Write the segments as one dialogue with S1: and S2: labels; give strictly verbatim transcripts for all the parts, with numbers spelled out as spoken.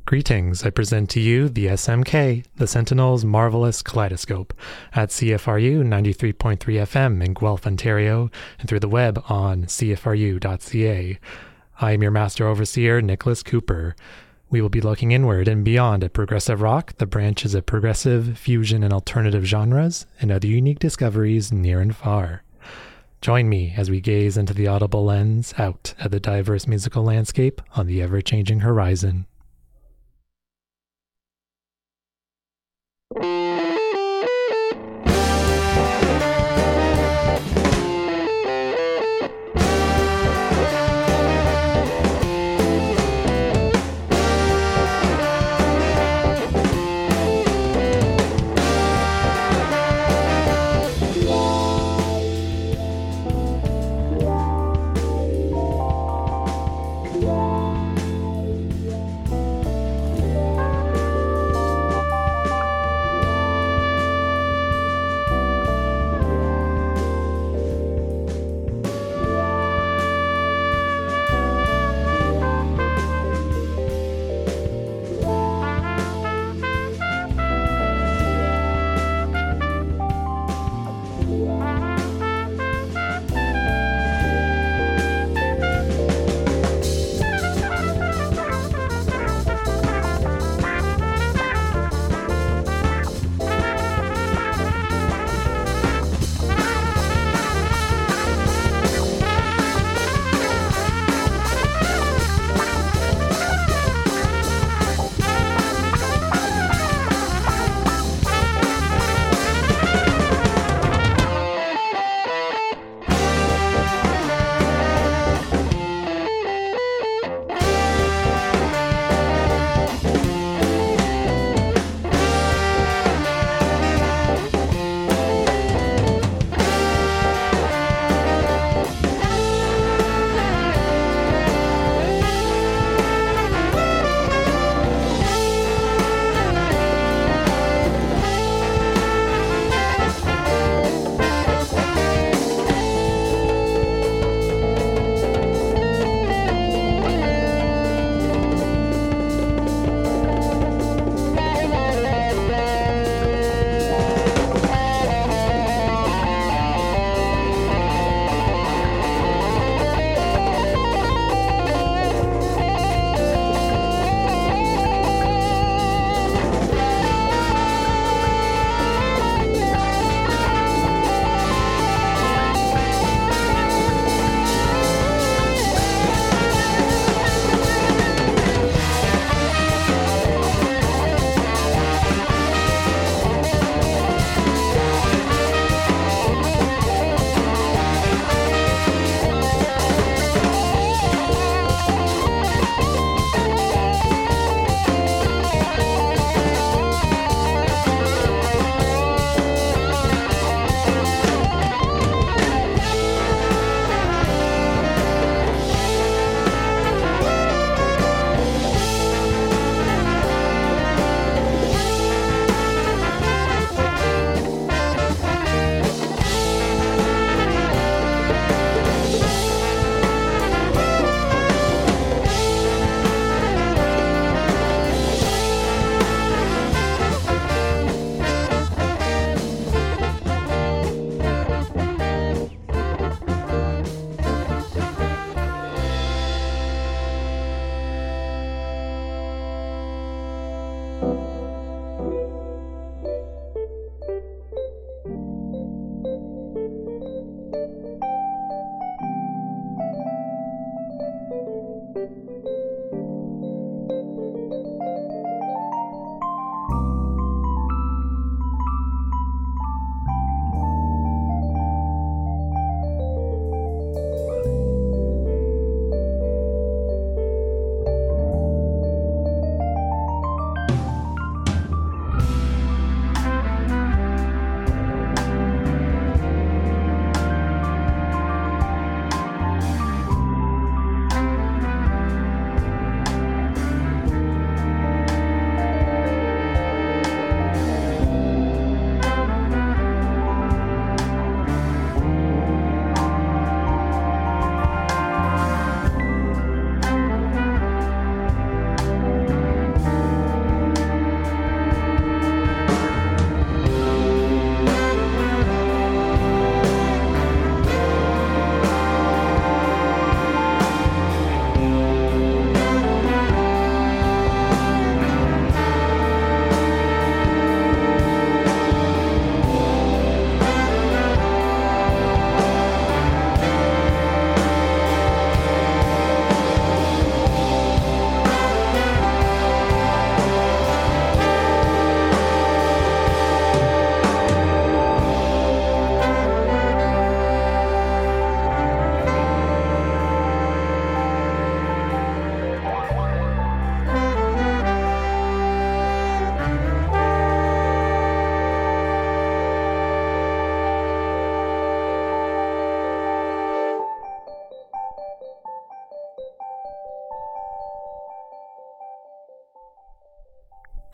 S1: Greetings, I present to you the S M K, the Sentinel's Marvelous Kaleidoscope, at C F R U ninety-three point three F M in Guelph, Ontario, and through the web on c f r u dot c a. I am your Master Overseer, Nicholas Cooper. We will be looking inward and beyond at progressive rock, the branches of progressive, fusion, and alternative genres, and other unique discoveries near and far. Join me as we gaze into the audible lens out at the diverse musical landscape on the ever-changing horizon.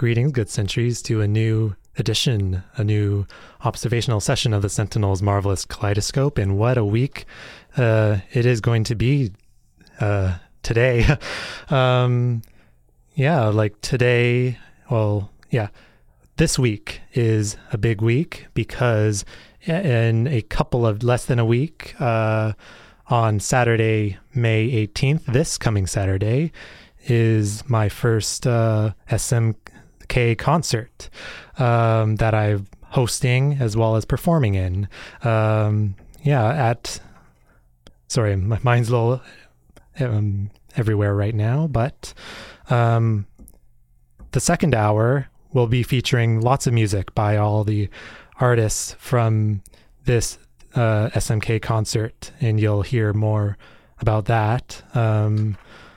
S1: Greetings, good centuries, to a new edition, a new observational session of the Sentinel's Marvelous Kaleidoscope. And what a week uh, it is going to be uh, today. um, yeah, like today, well, yeah, this week is a big week because in a couple of less than a week, uh, on Saturday, May eighteenth, this coming Saturday, is my first uh, S M K concert um, that I'm hosting as well as performing in. Um, yeah, at, sorry, my mind's a little um, everywhere right now, but um, the second hour will be featuring lots of music by all the artists from this uh, S M K concert, and you'll hear more about that. Um,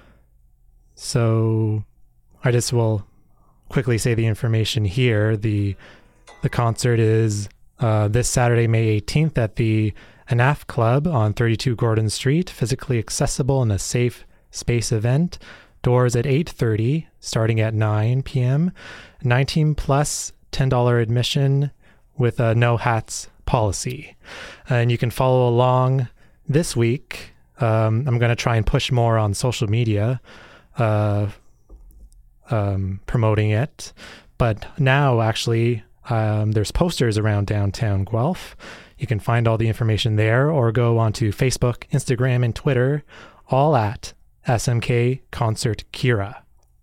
S1: So I just will quickly say the information here. The the concert is uh, this Saturday, May eighteenth at the A N A F Club on thirty-two Gordon Street, physically accessible and a safe space event. Doors at eight thirty, starting at nine p.m. nineteen plus, ten dollars admission with a no hats policy. And you can follow along this week. Um, I'm going to try and push more on social media. Uh, um, promoting it, but now actually um, there's posters around downtown Guelph. You can find all the information there, or go onto Facebook, Instagram, and Twitter, all at S M K Concert Kira.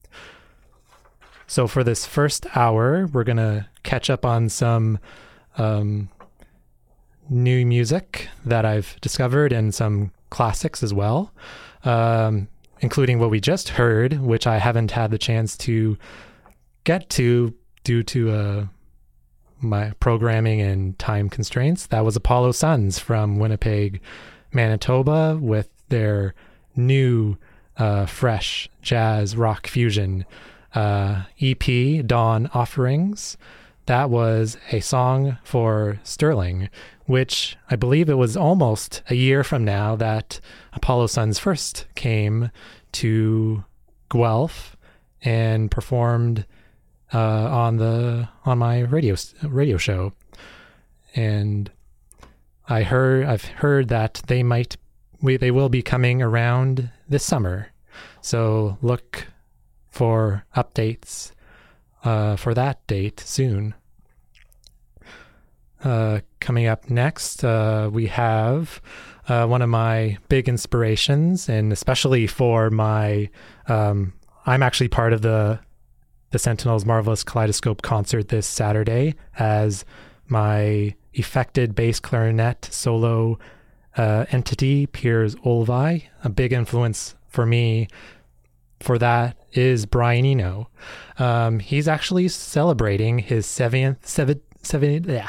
S1: So for this first hour, we're gonna catch up on some um, new music that I've discovered and some classics as well. Um, including what we just heard, which I haven't had the chance to get to due to uh, my programming and time constraints. That was Apollo Suns from Winnipeg, Manitoba, with their new, uh, fresh jazz rock fusion uh, E P, Dawn Offerings. That was a song for Sterling, which I believe it was almost a year from now that Apollo Suns first came to Guelph and performed uh, on the on my radio radio show. And I heard I've heard that they might we they will be coming around this summer. So look for updates uh, for that date soon. Uh, coming up next, uh, we have uh, one of my big inspirations, and especially for my, um, I'm actually part of the the Sentinel's Marvelous Kaleidoscope concert this Saturday as my effected bass clarinet solo uh, entity, Piers Olvai. A big influence for me for that is Brian Eno. Um, he's actually celebrating his seventieth, seven, seven, yeah.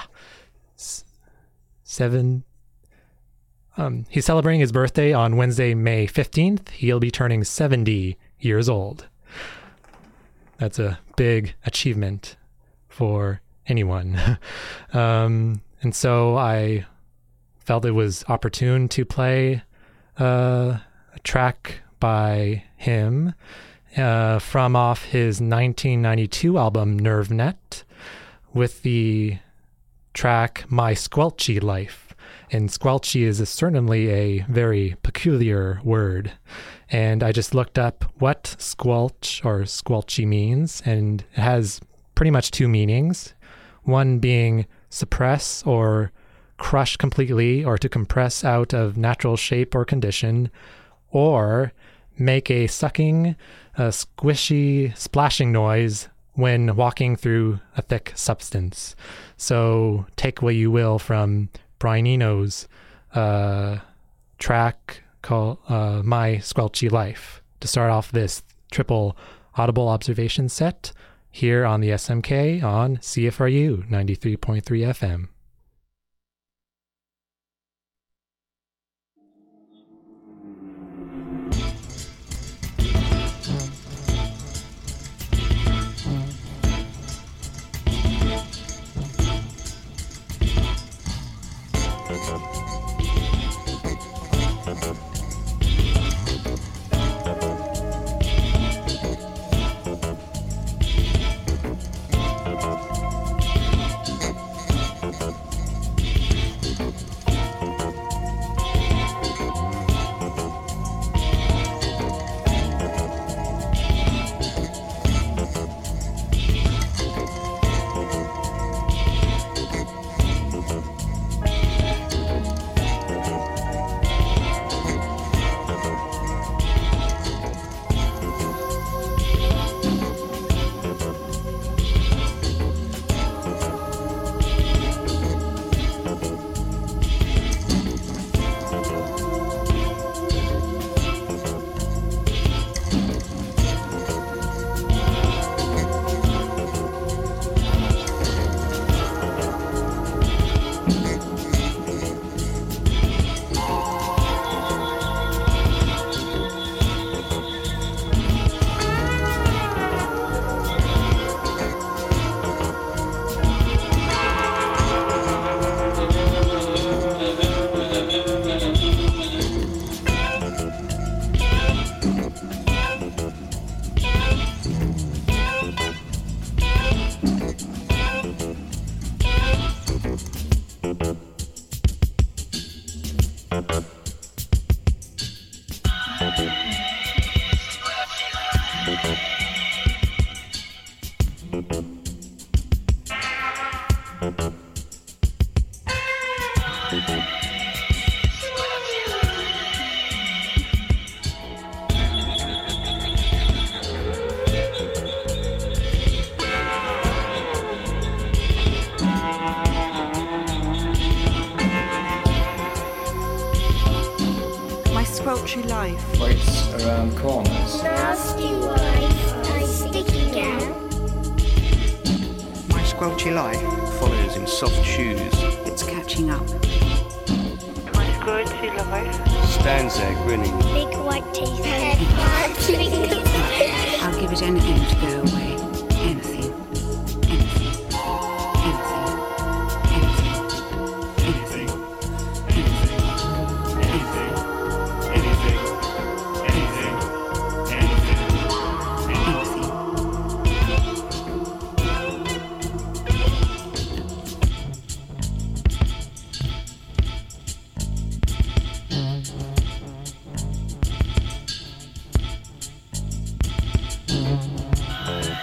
S1: Seven. Um, he's celebrating his birthday on Wednesday, May fifteenth. He'll be turning seventy years old. That's a big achievement for anyone. um, and so I felt it was opportune to play uh, a track by him uh, from off his nineteen ninety-two album NerveNet with the track My Squelchy Life. And squelchy is certainly a very peculiar word. And I just looked up what squelch or squelchy means, and it has pretty much two meanings. One being suppress or crush completely, or to compress out of natural shape or condition, or make a sucking, a squishy, splashing noise when walking through a thick substance. So take what you will from Brian Eno's uh, track called uh, My Squelchy Life to start off this triple audible observation set here on the S M K on C F R U ninety-three point three F M.
S2: life.
S3: Waits around corners.
S4: Nasty wife, I sticky gal.
S2: My squelchy life
S5: follows in soft shoes.
S6: It's catching up.
S7: My squelchy life
S5: stands there grinning.
S4: Big white teeth, head, bad fingers.
S6: I'll give it anything to go away. Anything. Anything. Anything. Anything. Anything. Anything. Anything. Anything. Anything. Anything.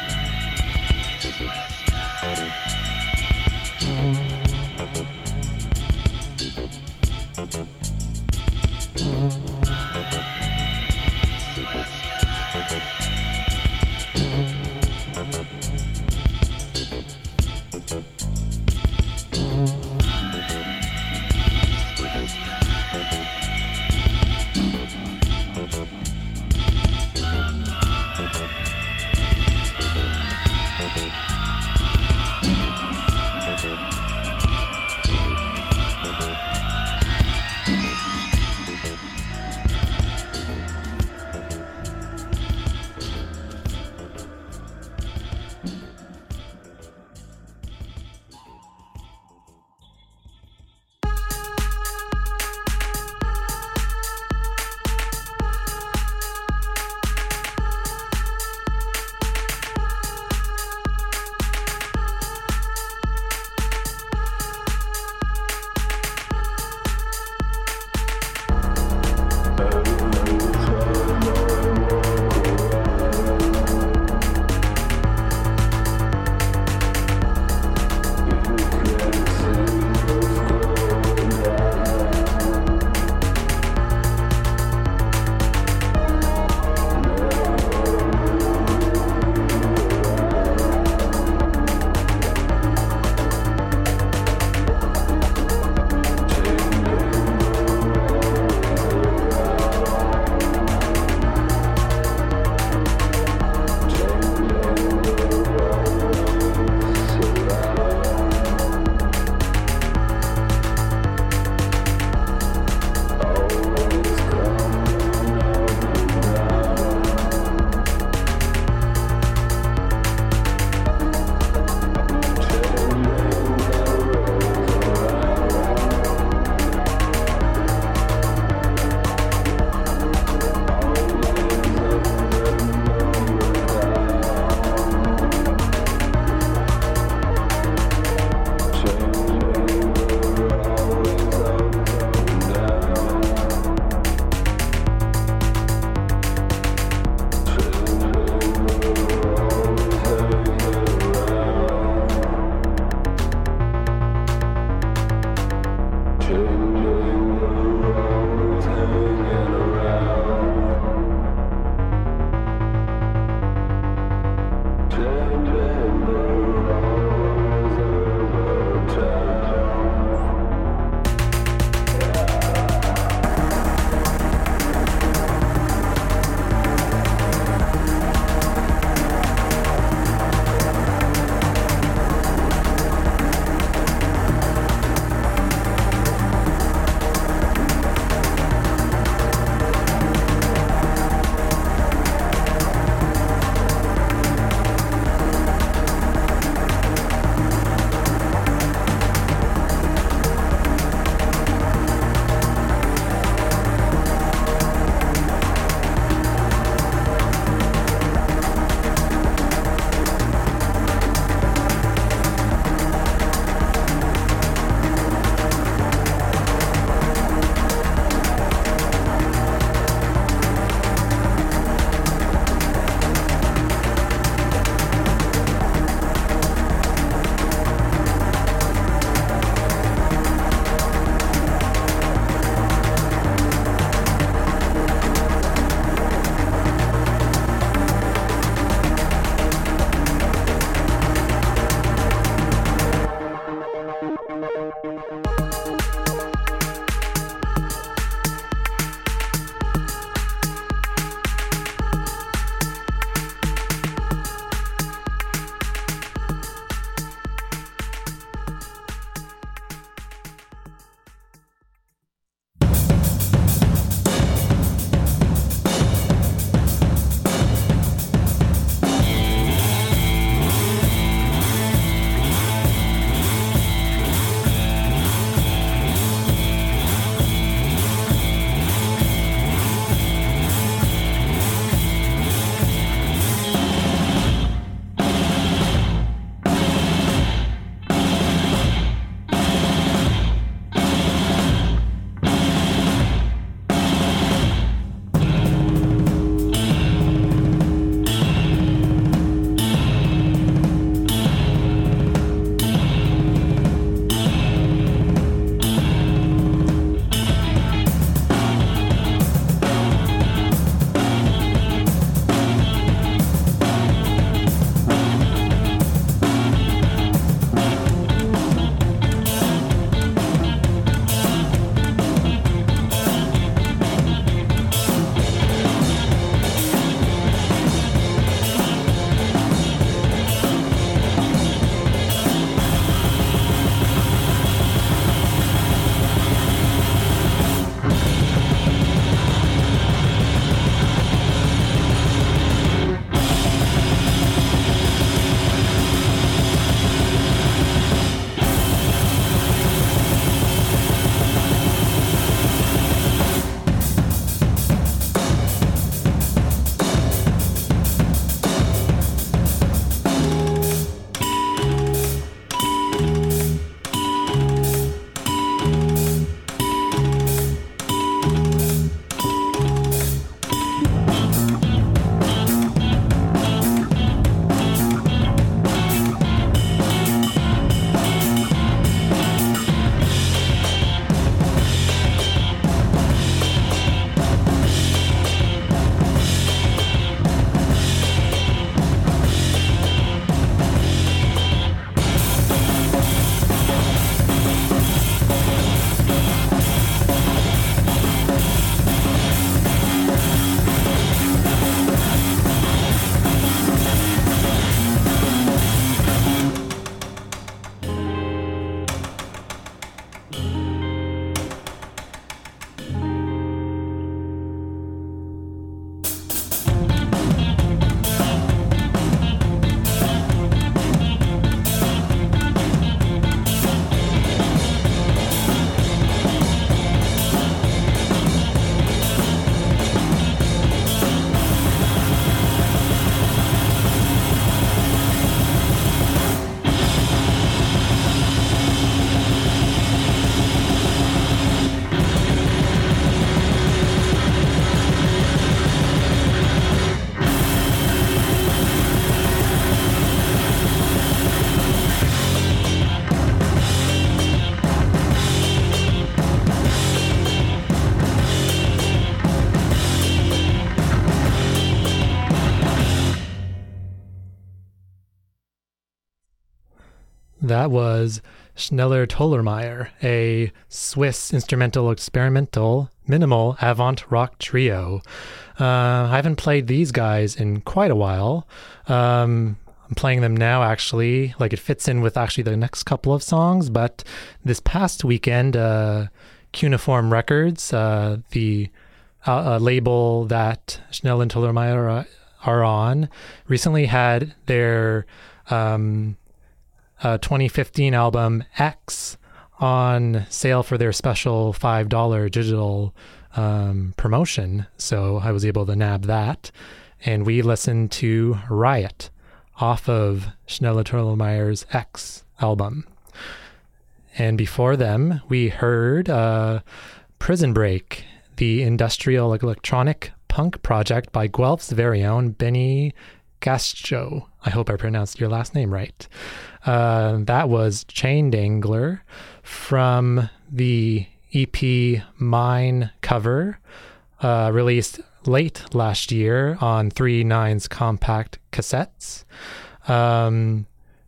S1: That was Schneller Tollermeier, a Swiss instrumental experimental minimal avant rock trio. Uh, I haven't played these guys in quite a while. Um, I'm playing them now, actually. Like, it fits in with actually the next couple of songs, but this past weekend, uh, Cuneiform Records, uh, the uh, uh, label that Schnell and Tollermeier are, are on, recently had their um, uh, twenty fifteen album X on sale for their special five dollars digital um, promotion. So I was able to nab that, and we listened to Riot off of Schnell Tollermeier's X album. And before them, we heard uh, Prison Break, the industrial electronic punk project by Guelph's very own Benny Gascho. I hope I pronounced your last name right. Uh, that was Chain Dangler from the E P Mine Cover, uh, released late last year on three nines compact cassettes. Um,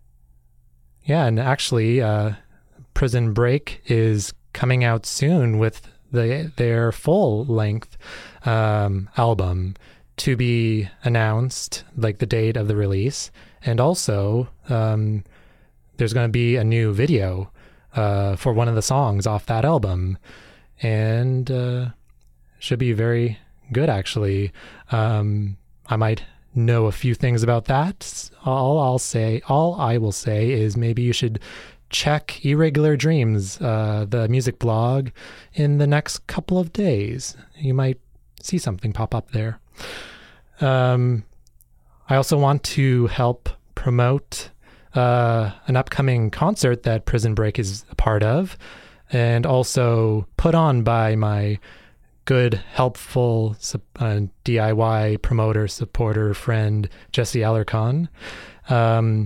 S1: yeah, and actually, uh, Prison Break is coming out soon with the their full-length um, album to be announced, like the date of the release. And also, um, there's going to be a new video uh, for one of the songs off that album. And uh, should be very good, actually. Um, I might know a few things about that. All I'll say, all I will say is maybe you should check Irregular Dreams, uh, the music blog, in the next couple of days. You might see something pop up there. Um, I also want to help promote uh, an upcoming concert that Prison Break is a part of, and also put on by my good, helpful uh, D I Y promoter, supporter, friend, Jesse Alarcon. Um,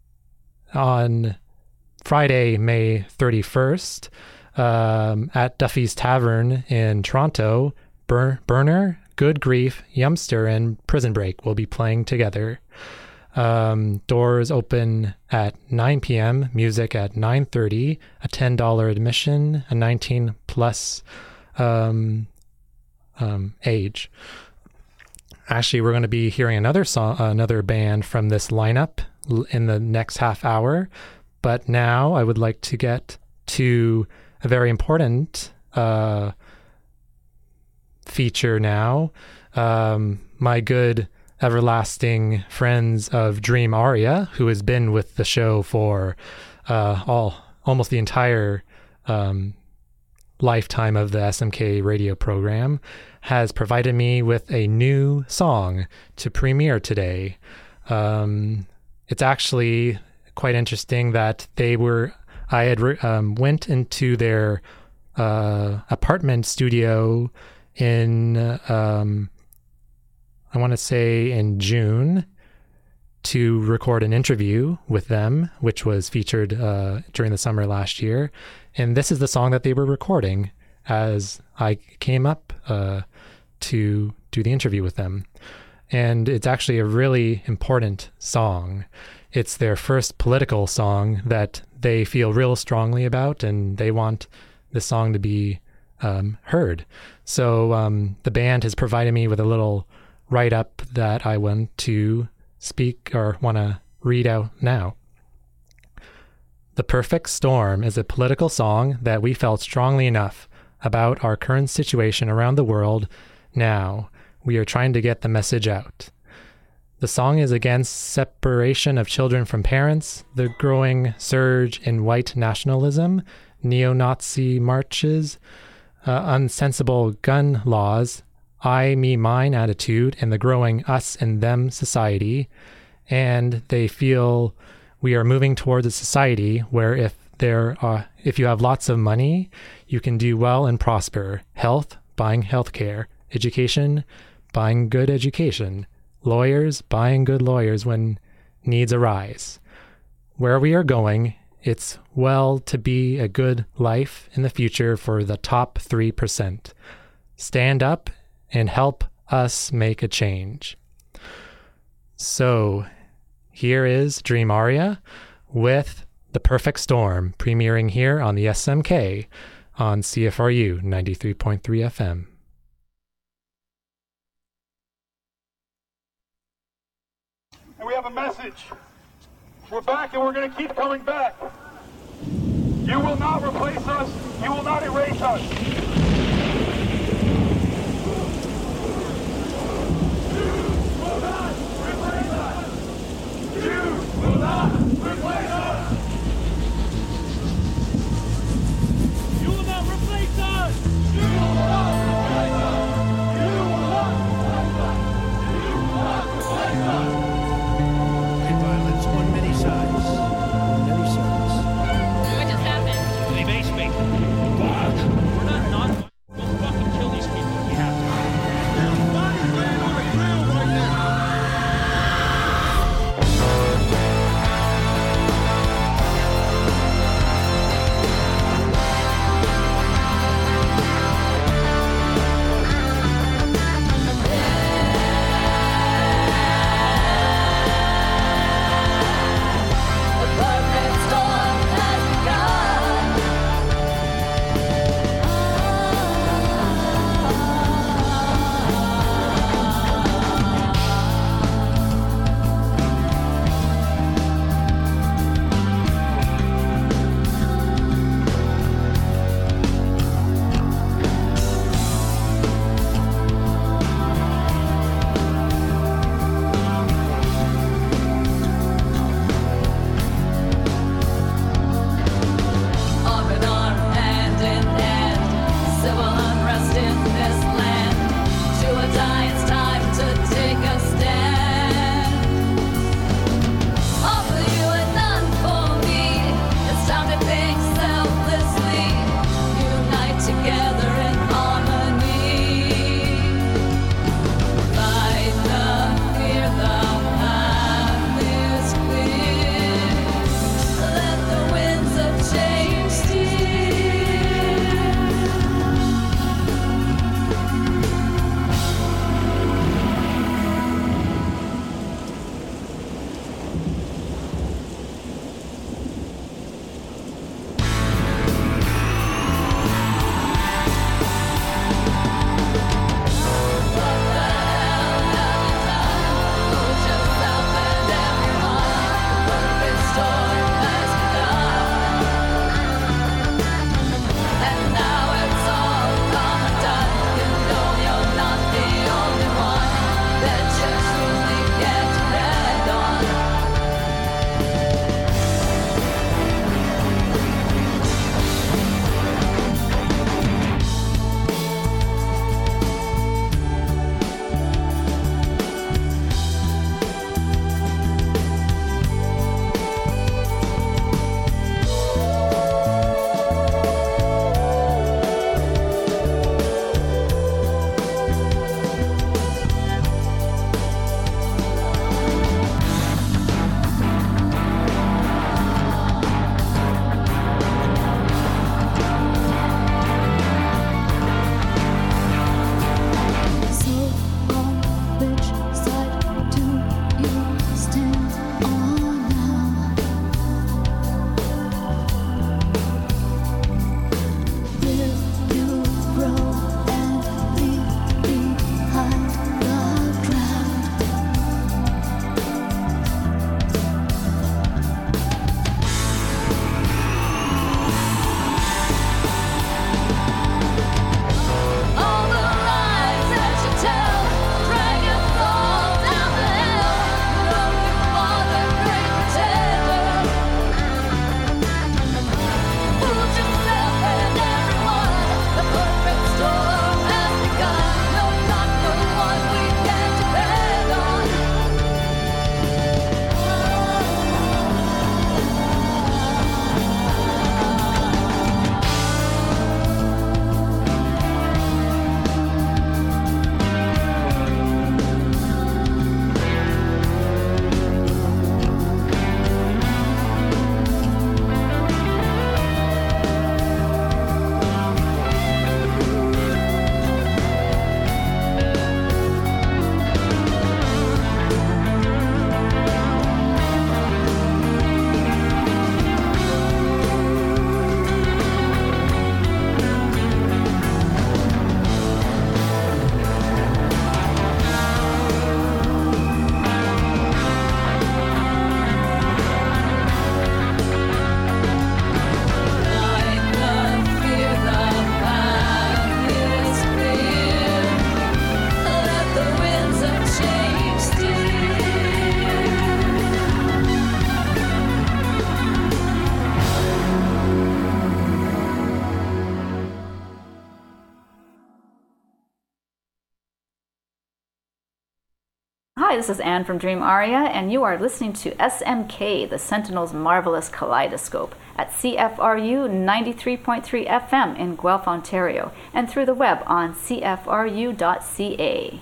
S1: on Friday, May thirty-first, um, at Duffy's Tavern in Toronto, Bur- Burner, Good Grief, Yumster, and Prison Break will be playing together. Um, doors open at nine p.m., music at nine thirty, a ten dollars admission, a nineteen plus um, um, age. Actually, we're going to be hearing another song, another band from this lineup in the next half hour. But now I would like to get to a very important uh, feature now. Um, my good everlasting friends of Dream Aria, who has been with the show for uh, all almost the entire um, lifetime of the S M K radio program, has provided me with a new song to premiere today. Um, it's actually quite interesting that they were, I had um, went into their uh, apartment studio in, um, I want to say in June, to record an interview with them, which was featured uh, during the summer last year. And this is the song that they were recording as I came up uh, to do the interview with them. And it's actually a really important song. It's their first political song that they feel real strongly about, and they want the song to be um, heard. So um, the band has provided me with a little write-up that I want to speak or want to read out now. The Perfect Storm is a political song that we felt strongly enough about our current situation around the world. Now we are trying to get the message out. The song is against separation of children from parents, the growing surge in white nationalism, neo-Nazi marches, uh, unsensible gun laws, I, me, mine attitude, and the growing us and them society. And they feel we are moving towards a society where if there are, if you have lots of money, you can do well and prosper. Health, buying healthcare. Education, buying good education. Lawyers, buying good lawyers when needs arise. Where we are going, it's well to be a good life in the future for the top three percent. Stand up and help us make a change. So here is Dream Aria with The Perfect Storm, premiering here on the S M K on C F R U ninety-three point three F M.
S2: And we have a message. We're back and we're going to keep coming back. You will not replace us. You will not erase us. Will not replace us! You will not replace us! You will not replace us! You will not replace us! You will not replace us!
S8: And violence on many sides. Many sides.
S9: What just happened?
S8: They base me.
S2: What?
S9: We're not not Hi, this is Anne from Dream Aria, and you are listening to S M K, the Sentinel's Marvelous Kaleidoscope, at C F R U ninety-three point three F M in Guelph, Ontario, and through the web on C F R U dot C A.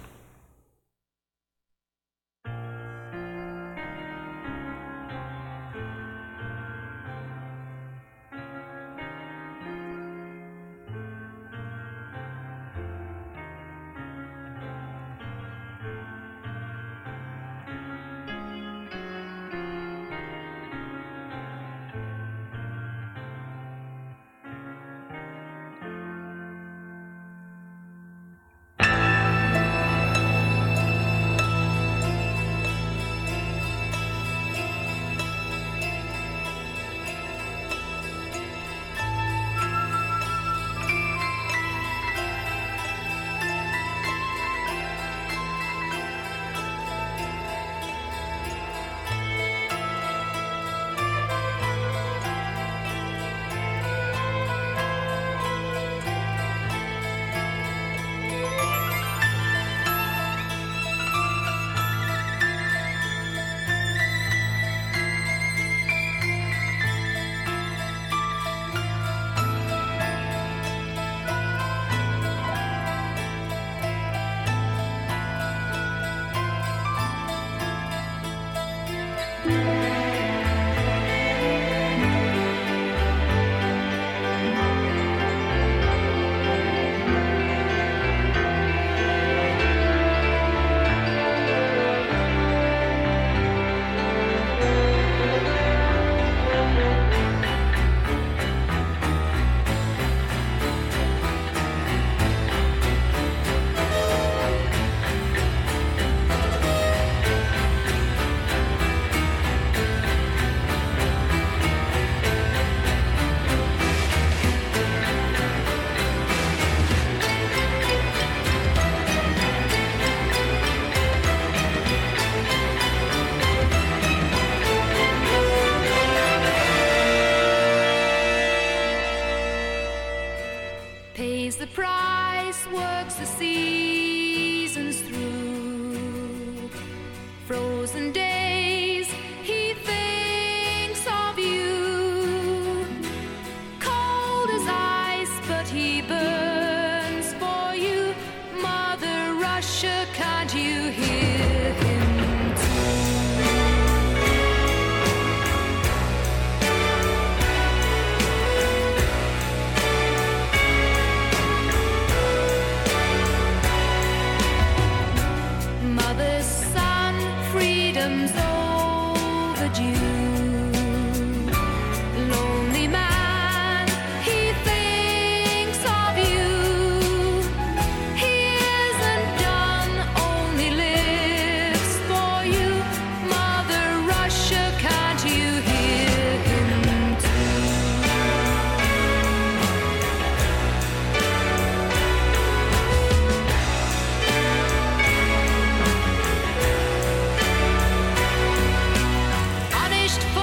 S10: Pays the price, works the seasons through. Frozen days, he thinks of you. Cold as ice, but he burns for you. Mother Russia, can't you hear him? Freedom's overdue. Lonely man, he thinks of you. He isn't done, only lives for you. Mother Russia, can't you hear him punished for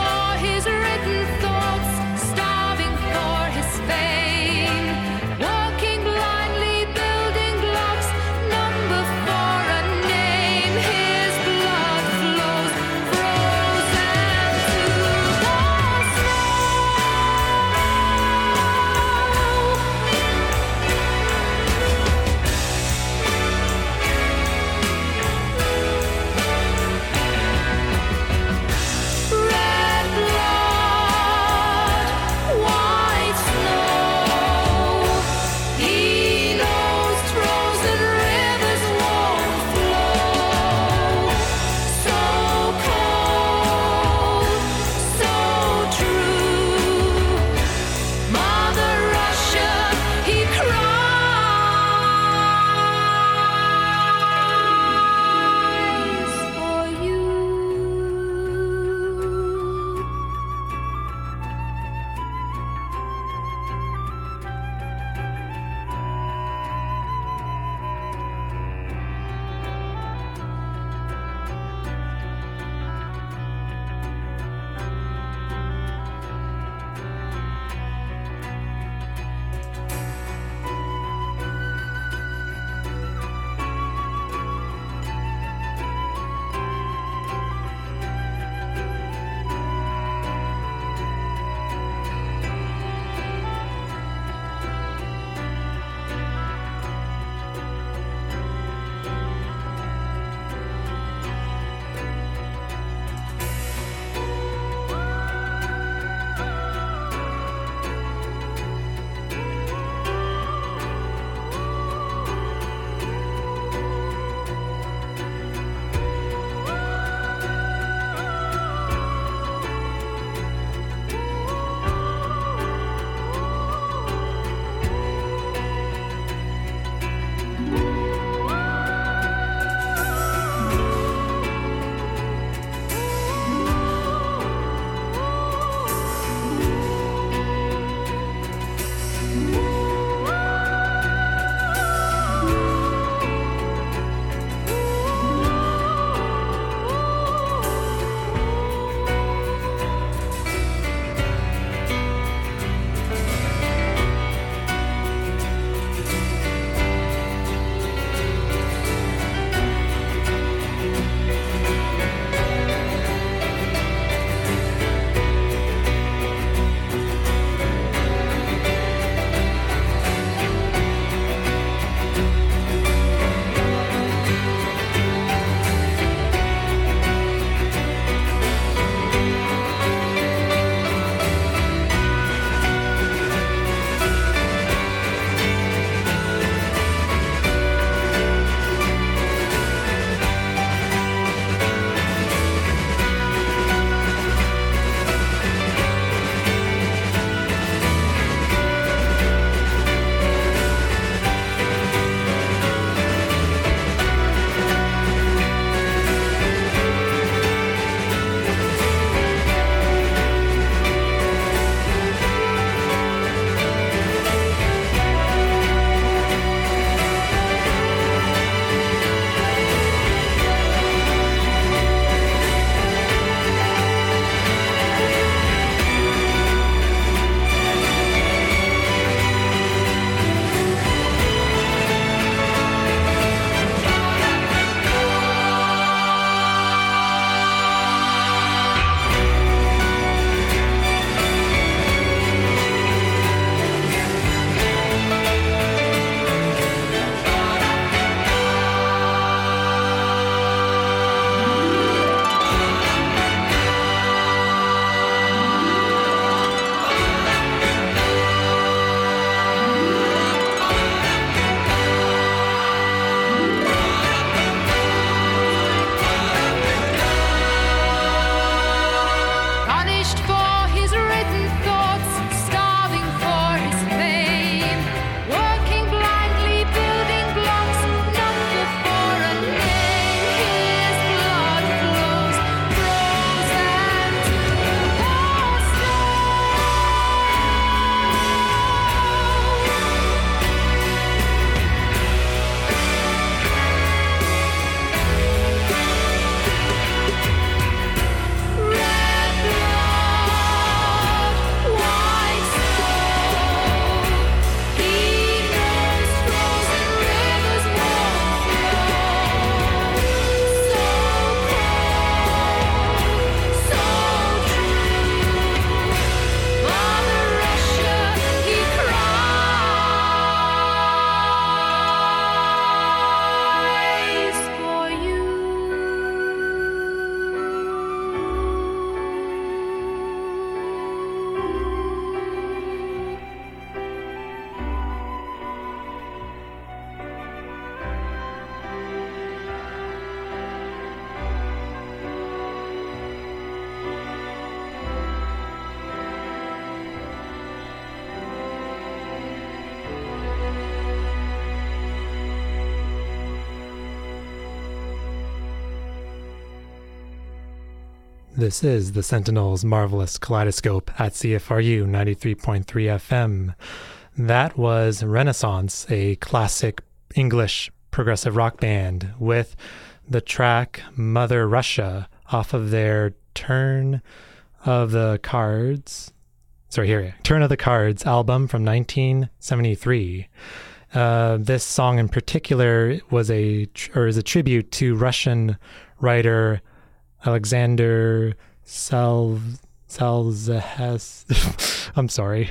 S1: This is the Sentinel's Marvelous Kaleidoscope at C F R U ninety-three point three F M. That was Renaissance, a classic English progressive rock band, with the track Mother Russia off of their Turn of the Cards, sorry, here, Turn of the Cards album from nineteen seventy-three. Uh, this song in particular was a, or is a tribute to Russian writer Alexander Sal, Salzahas, I'm sorry.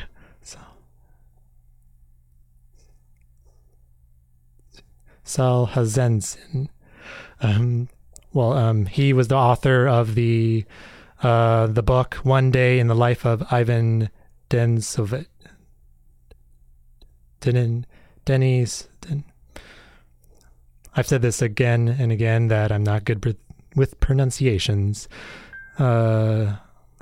S1: Salhazensin. Um, well, um, he was the author of the uh, the book One Day in the Life of Ivan Denisovich. Denin, Denis. Den, I've said this again and again that I'm not good with, with pronunciations. Uh,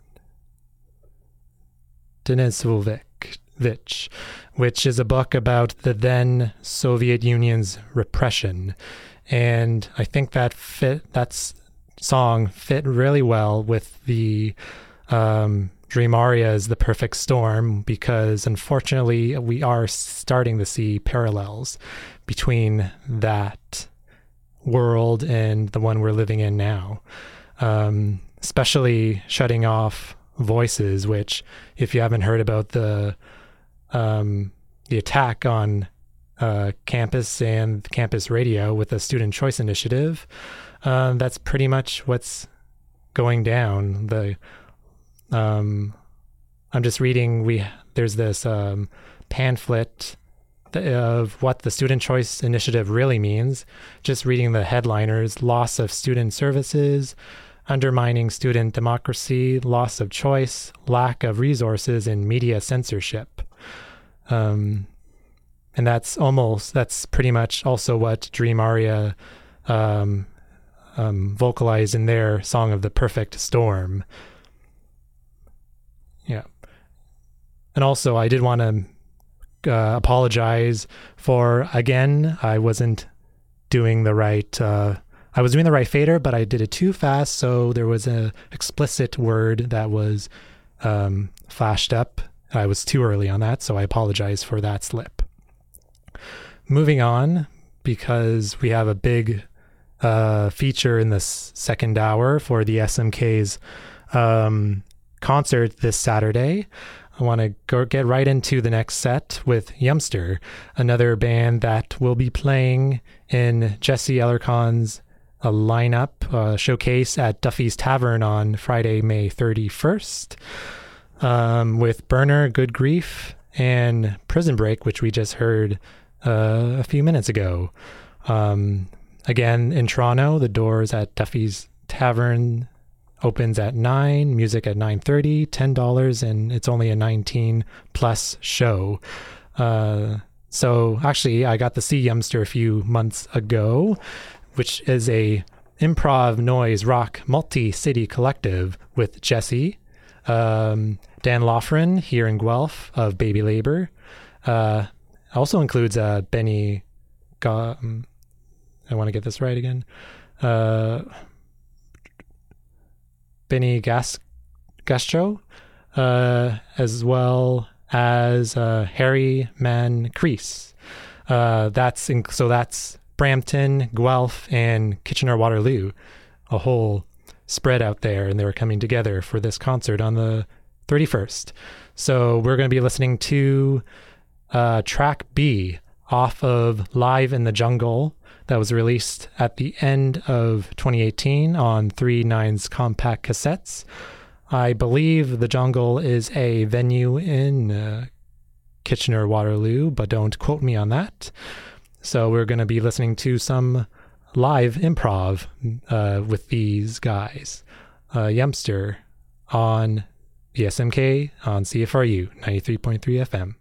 S1: Denisovich, which is a book about the then Soviet Union's repression. And I think that fit that song fit really well with the um, Dream Aria's The Perfect Storm, because unfortunately we are starting to see parallels between that world and the one we're living in now, um, especially shutting off voices, which, if you haven't heard about the um, the attack on uh, campus and campus radio with the Student Choice Initiative, uh, that's pretty much what's going down. The um, I'm just reading. We there's this um, pamphlet of what the Student Choice Initiative really means. Just reading the headliners: loss of student services, undermining student democracy, loss of choice, lack of resources, and media censorship. Um, and that's almost, that's pretty much also what Dream Aria um, um, vocalized in their song of The Perfect Storm. Yeah. And also, I did want to uh, apologize for, again, I wasn't doing the right... Uh, I was doing the right fader, but I did it too fast, so there was a explicit word that was um, flashed up. I was too early on that, so I apologize for that slip. Moving on, because we have a big uh, feature in this second hour for the S M K's um, concert this Saturday. I want to go get right into the next set with Yumster, another band that will be playing in Jesse Ellercon's a lineup uh, showcase at Duffy's Tavern on Friday, May thirty-first, um, with Burner, Good Grief, and Prison Break, which we just heard uh, a few minutes ago. Um, again, in Toronto, the doors at Duffy's Tavern opens at nine, music at nine thirty, ten dollars, and it's only a nineteen plus show. Uh, so actually, I got to see Yumster a few months ago, which is a improv noise rock multi-city collective with Jesse, um, Dan Loughran here in Guelph of Baby Labor. Uh, also includes uh, Benny, Ga- I want to get this right again, uh, Benny Gas- Gastro, uh, as well as uh, Harry Man Crease. Uh, that's in- so that's Brampton, Guelph, and Kitchener-Waterloo, a whole spread out there, and they were coming together for this concert on the thirty-first. So we're going to be listening to uh, track B off of Live in the Jungle that was released at the end of twenty eighteen on Three Nines compact cassettes. I believe the Jungle is a venue in uh, Kitchener-Waterloo, but don't quote me on that. So we're going to be listening to some live improv uh, with these guys. Uh, Yumster on the S M K on C F R U ninety-three point three F M.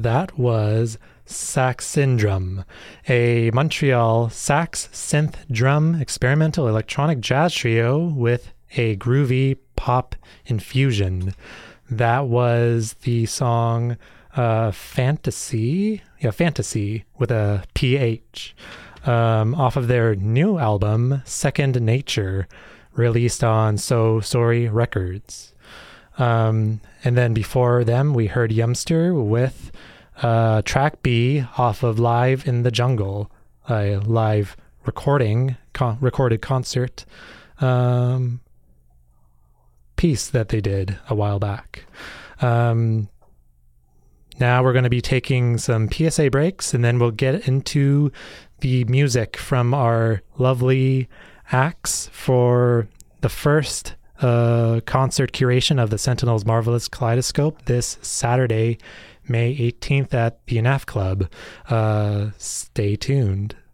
S1: that was Sax Syndrome, a Montreal sax, synth, drum, experimental electronic jazz trio with a groovy pop infusion. That was the song uh, Fantasy, yeah, Fantasy with a P H, um, off of their new album, Second Nature, released on So Sorry Records. Um, and then before them, we heard Yumster with uh, track B off of Live in the Jungle, a live recording, con- recorded concert um, piece that they did a while back. Um, now we're going to be taking some P S A breaks, and then we'll get into the music from our lovely acts for the first uh, concert curation of the Sentinels Marvelous Kaleidoscope this Saturday, May eighteenth at the N A F Club. Uh, stay tuned.